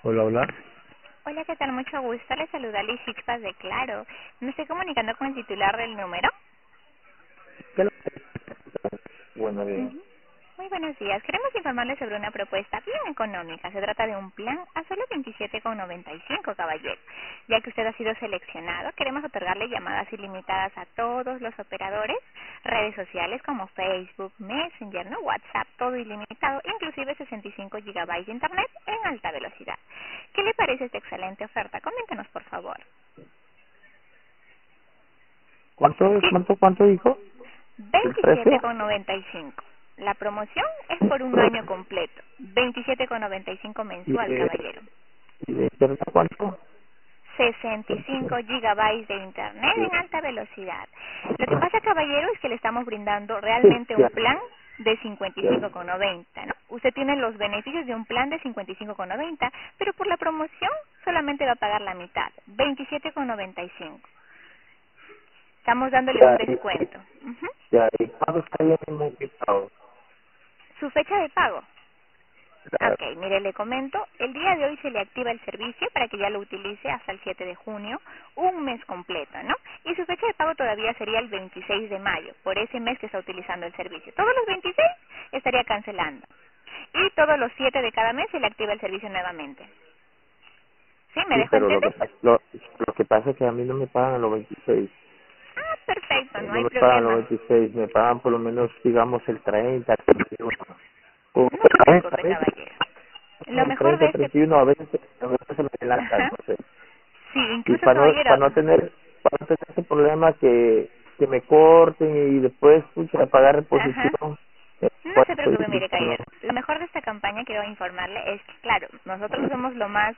Hola, hola. Hola, ¿qué tal? Mucho gusto. Le saluda Liz Sixpas de Claro. Me estoy comunicando con el titular del número. ¿Qué lo Bueno, bien. Ujú. Muy buenos días. Queremos informarle sobre una propuesta bien económica. Se trata de un plan a solo 27,95, caballero. Ya que usted ha sido seleccionado, queremos otorgarle llamadas ilimitadas a todos los operadores, redes sociales como Facebook, Messenger, ¿no? WhatsApp, todo ilimitado, inclusive 65 gigabytes de internet en alta velocidad. ¿Qué le parece esta excelente oferta? Coméntenos, por favor. Sí, ¿Cuánto dijo? ¿El precio? 27,95. La promoción es por un año completo. 27,95 ¿Y mensual, de, caballero. y de internet cuánto? 65 gigabytes de internet en alta velocidad. Lo que pasa, caballero, es que le estamos brindando realmente un Ya, plan de ya. 55,90, ¿no? Usted tiene los beneficios de un plan de 55,90, pero por la promoción solamente va a pagar la mitad, 27,95. Estamos dándole un Ya, descuento. Ujú. ya. ¿Y cuándo estaría multiplicado? Su fecha de pago. Claro. Ok, mire, le comento, el día de hoy se le activa el servicio para que ya lo utilice hasta el 7 de junio, un mes completo, ¿no? Y su fecha de pago todavía sería el 26 de mayo, por ese mes que está utilizando el servicio. Todos los 26 estaría cancelando. Y todos los 7 de cada mes se le activa el servicio nuevamente. ¿Sí? ¿Me Sí, dejo pero entender? lo que pasa es que a mí no me pagan a los 26. Ah, perfecto, no No hay me pagan a los problema. 26. Me pagan por lo menos, digamos, el 30, 31. O No se 40, a preocupe, veces. caballero. Lo No, mejor de 30, este... 31, a veces se me adelantan, Ajá. no sé. Sí, Y incluso, caballero. para no tener ese problema que me corten y después pucha, pagar Ajá. reposición, No pues se estoy preocupe, mire, utilizando. caballero. Lo mejor de esta campaña, quiero informarle, es que, claro, nosotros somos lo más...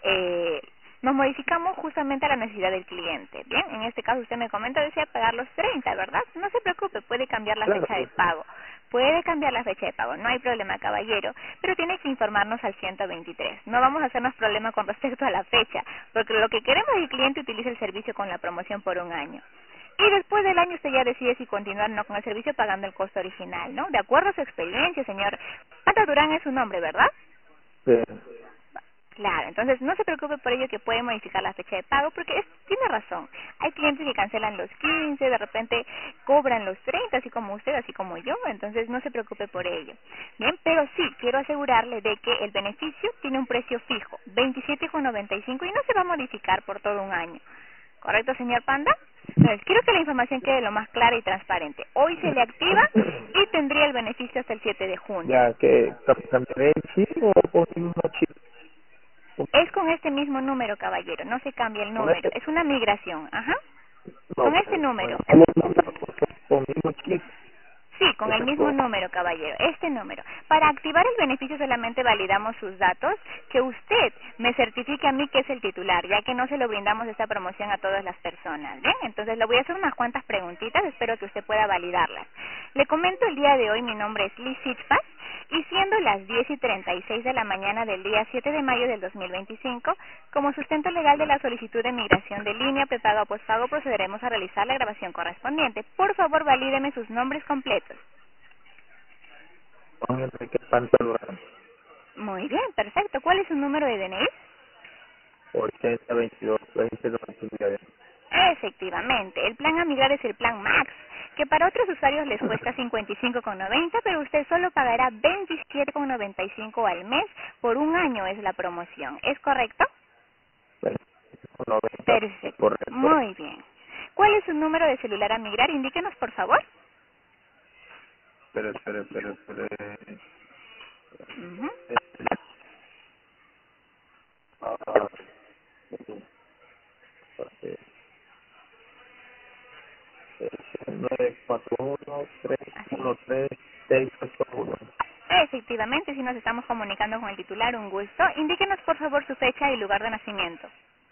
nos modificamos justamente a la necesidad del cliente. Bien, en este caso usted me comenta, desea pagar los 30, ¿verdad? No se preocupe, puede cambiar la Claro, fecha de pago. Puede cambiar la fecha de pago, no hay problema, caballero, pero tiene que informarnos al 123. No vamos a hacernos problema con respecto a la fecha, porque lo que queremos es que el cliente utilice el servicio con la promoción por un año. Y después del año usted ya decide si continuar o no con el servicio pagando el costo original, ¿no? De acuerdo a su experiencia, señor. Pata Durán es su nombre, ¿verdad? sí. Claro, entonces no se preocupe por ello que puede modificar la fecha de pago porque tiene razón. Hay clientes que cancelan los 15, de repente cobran los 30, así como usted, así como yo, entonces no se preocupe por ello. Bien, pero sí, quiero asegurarle de que el beneficio tiene un precio fijo, 27,95 y no se va a modificar por todo un año. ¿Correcto, señor Panda? Entonces, quiero que la información quede lo más clara y transparente. Hoy se le activa y tendría el beneficio hasta el 7 de junio. Ya que cambiaré el chip o con el mismo chip, Es con este mismo número, caballero, no se cambia el con número, este, es una migración, ajá, no, con este con número. el número, con el mismo chip, Sí, con el mismo exacto. número, caballero, este número. Para activar el beneficio solamente validamos sus datos, que usted me certifique a mí que es el titular, ya que no se lo brindamos esta promoción a todas las personas. Bien, entonces le voy a hacer unas cuantas preguntitas, espero que usted pueda validarlas. Le comento el día de hoy, mi nombre es Liz Sitzpas, y siendo las 10:36 de la mañana del día 7 de mayo del 2025, como sustento legal de la solicitud de migración de línea prepago o postpago, procederemos a realizar la grabación correspondiente. Por favor, valídeme sus nombres completos. Con Enrique Pantalón, Muy bien, perfecto. ¿Cuál es su número de DNI? 80, 22, 20, 99. Efectivamente, el plan Amigar es el plan Max, que para otros usuarios les cuesta 55,90, pero usted solo pagará 27,95 al mes por un año es la promoción. ¿Es correcto? 90, Perfecto. correcto. Muy bien. ¿Cuál es su número de celular a migrar? Indíquenos, por favor. Espere. Ujú. Ah, nueve cuatro uno tres Así es. uno tres seis ocho uno. Efectivamente, si nos estamos comunicando con el titular, un gusto. Indíquenos, por favor, su fecha y lugar de nacimiento.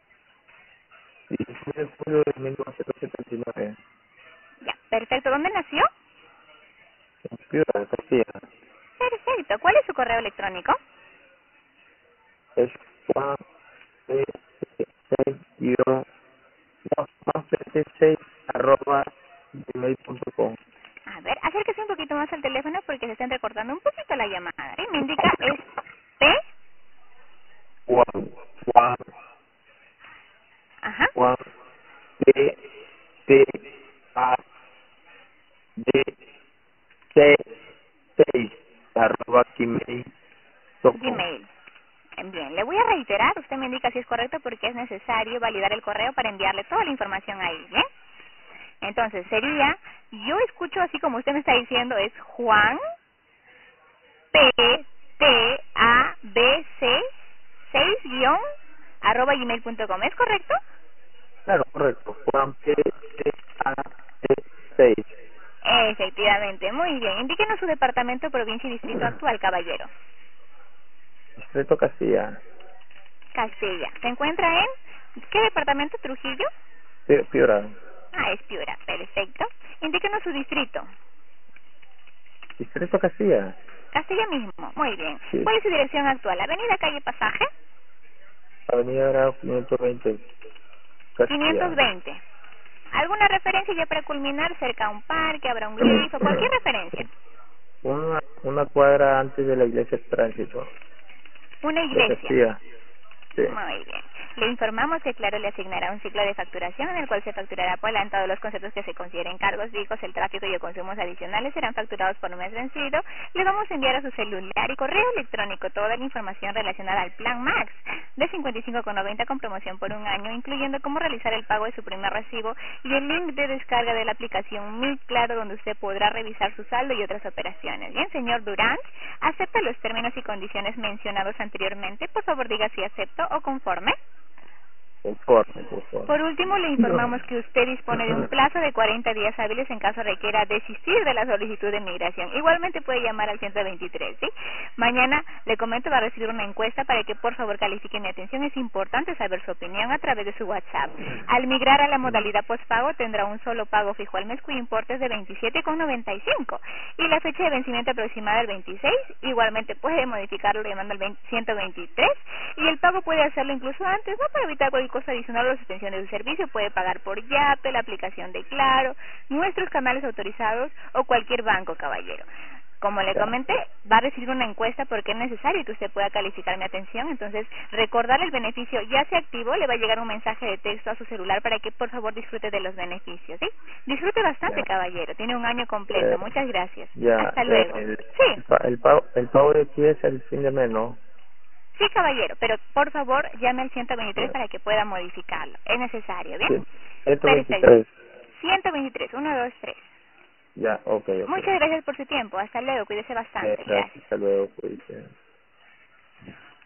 16 de julio de 1979. Ya, perfecto. ¿Dónde nació? En Piura, Castilla. Perfecto. ¿Cuál es su correo electrónico? Es Juan P. 6 guión, no, Juan P. 6 arroba gmail.com. A ver, acérquese un poquito más al teléfono porque se está entrecortando un poquito la llamada. ¿Sí? Me indica es P. Juan de 6 arroba gmail.com. Gmail. Bien, le voy a reiterar, usted me indica si es correcto porque es necesario validar el correo para enviarle toda la información ahí, ¿bien? Entonces sería, yo escucho así como usted me está diciendo, es Juan P T A B C 6 arroba gmail.com, ¿es correcto? Claro, correcto. Juan P. A. 6. Efectivamente, muy bien. Indíquenos su departamento, provincia y distrito actual, caballero. Distrito Castilla. Castilla. ¿Se encuentra en qué departamento? ¿Trujillo? Piura. Ah, es Piura, perfecto. Indíquenos su distrito. Distrito Castilla. Castilla mismo, muy bien. Sí. ¿Cuál es su dirección actual? Avenida Calle Pasaje. Avenida Grado 520. Castilla. 520. ¿Alguna referencia ya para culminar? ¿Cerca a un parque, habrá un grifo? Cualquier referencia. Una cuadra antes de la iglesia de tránsito. Una De iglesia. Castilla. Sí. Muy bien. Le informamos que Claro le asignará un ciclo de facturación en el cual se facturará por adelantado los conceptos que se consideren cargos fijos, el tráfico y o consumos adicionales serán facturados por un mes vencido. Le vamos a enviar a su celular y correo electrónico toda la información relacionada al Plan Max de 55,90 con promoción por un año, incluyendo cómo realizar el pago de su primer recibo y el link de descarga de la aplicación Mi Claro, donde usted podrá revisar su saldo y otras operaciones. Bien, señor Durán, ¿acepta los términos y condiciones mencionados anteriormente? Por favor, diga si acepto o conforme. Conforme, por favor. Por último, le informamos que usted dispone de un plazo de 40 días hábiles en caso requiera desistir de la solicitud de migración. Igualmente puede llamar al 123, ¿sí? Mañana, le comento, va a recibir una encuesta para que por favor califique mi atención. Es importante saber su opinión a través de su WhatsApp. Al migrar a la modalidad postpago, tendrá un solo pago fijo al mes cuyo importe es de 27,95 y la fecha de vencimiento aproximada el 26. Igualmente puede modificarlo llamando al 123 y el pago puede hacerlo incluso antes, ¿no? Para evitar cualquier cosa adicional o la suspensión de su servicio. Puede pagar por Yape, la aplicación de Claro, nuestros canales autorizados o cualquier banco, caballero. Como le comenté, va a recibir una encuesta porque es necesario que usted pueda calificar mi atención. Entonces, recordar el beneficio ya se activó, le va a llegar un mensaje de texto a su celular para que por favor disfrute de los beneficios, ¿sí? Disfrute bastante, caballero. Tiene un año completo. Muchas gracias. Hasta luego. Sí. El pago de aquí es el fin de mes, ¿no? Sí, caballero, pero por favor llame al 123 para que pueda modificarlo. Es necesario, ¿bien? Sí. 123. Perfecto. 123, 1, 2, 3. Ya, ok. Muchas gracias por su tiempo. Hasta luego, cuídese bastante. Gracias. Hasta luego, pues.